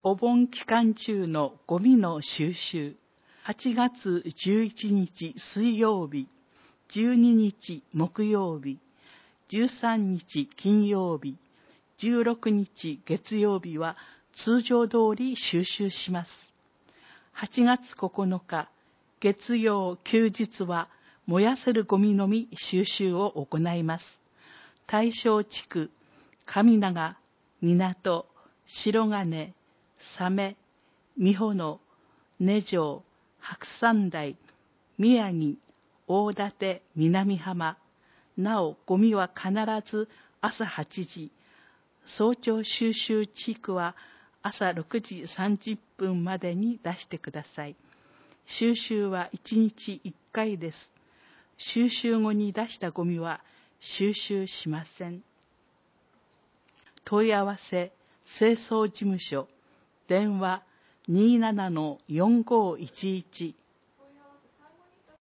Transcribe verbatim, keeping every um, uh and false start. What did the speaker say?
お盆期間中のゴミの収集。はちがつじゅういちにち水曜日、じゅうににち木曜日、じゅうさんにち金曜日、じゅうろくにち月曜日は通常通り収集します。はちがつここのか、月曜休日は燃やせるゴミのみ収集を行います。大正地区、上長、港、白金、鮫、美保野、根城、白山台、宮城、大館、南浜。なお、ゴミは必ず朝はちじ、早朝収集地区は朝ろくじさんじゅっぷんまでに出してください。収集はいちにちいっかいです。収集後に出したゴミは収集しません。問い合わせ、清掃事務所、電話 にじゅうななのよんごいちいち